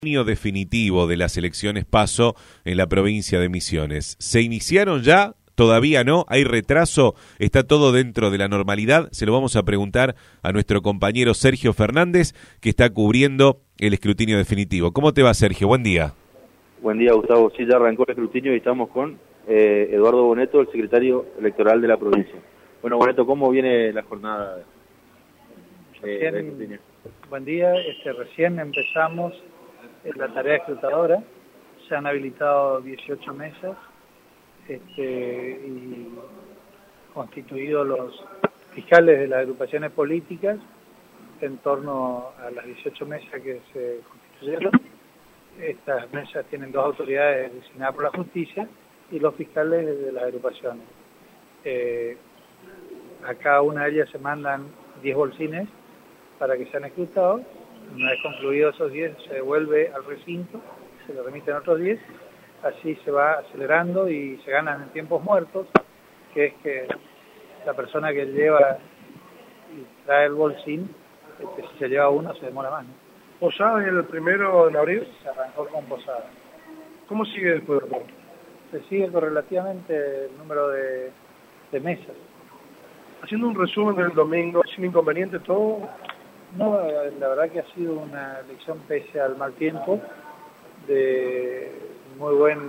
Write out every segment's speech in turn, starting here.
Definitivo de las elecciones PASO en la provincia de Misiones. ¿Se iniciaron ya? ¿Todavía no? ¿Hay retraso? ¿Está todo dentro de la normalidad? Se lo vamos a preguntar a nuestro compañero Sergio Fernández, que está cubriendo el escrutinio definitivo. ¿Cómo te va, Sergio? Buen día. Buen día, Gustavo. Sí, ya arrancó el escrutinio y estamos con Eduardo Boneto, el secretario electoral de la provincia. Bueno, Boneto, ¿cómo viene la jornada de escrutinio? Buen día. Recién empezamos la tarea escrutadora. Se han habilitado 18 mesas y constituido los fiscales de las agrupaciones políticas en torno a las 18 mesas que se constituyeron. Estas mesas tienen dos autoridades designadas por la justicia y los fiscales de las agrupaciones. A cada una de ellas se mandan 10 bolsines para que sean escrutados. Una vez concluidos esos 10 se devuelve al recinto, se le remiten otros 10, así se va acelerando y se ganan en tiempos muertos, que es que la persona que lleva y trae el bolsín, si se lleva uno se demora más, ¿no? ¿Posada es el 1 de abril? Se arrancó con Posada. ¿Cómo sigue después? Se sigue correlativamente el número de mesas. Haciendo un resumen del domingo, sin inconveniente todo. No, la verdad que ha sido una elección pese al mal tiempo, de muy buena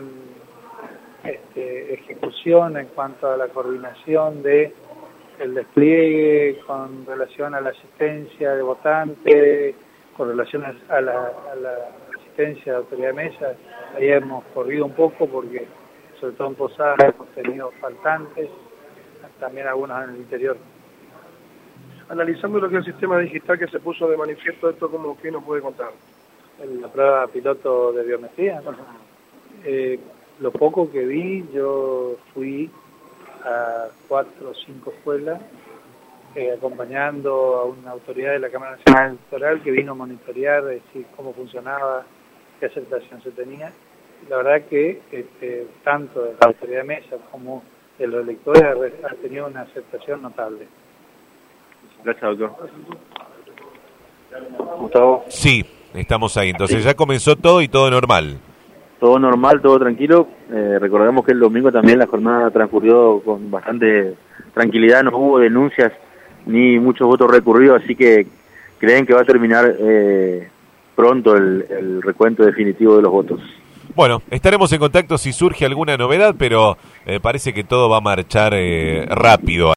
ejecución en cuanto a la coordinación de el despliegue con relación a la asistencia de votantes, con relación a la asistencia de autoridad de mesa. Ahí hemos corrido un poco porque sobre todo en Posada hemos tenido faltantes, también algunos en el interior. Analizando lo que es el sistema digital que se puso de manifiesto, esto como que nos puede contar. La prueba piloto de biometría. Lo poco que vi, yo fui a 4 o 5 escuelas acompañando a una autoridad de la Cámara Nacional Electoral que vino a monitorear, decir cómo funcionaba, qué aceptación se tenía. La verdad que tanto de la autoridad de mesa como de los electores ha tenido una aceptación notable. Gracias, doctor. Gustavo. Sí, estamos ahí. Entonces ya comenzó todo y todo normal. Todo normal, todo tranquilo. Recordemos que el domingo también la jornada transcurrió con bastante tranquilidad. No hubo denuncias ni muchos votos recurridos, así que creen que va a terminar pronto el recuento definitivo de los votos. Bueno, estaremos en contacto si surge alguna novedad, pero parece que todo va a marchar rápido.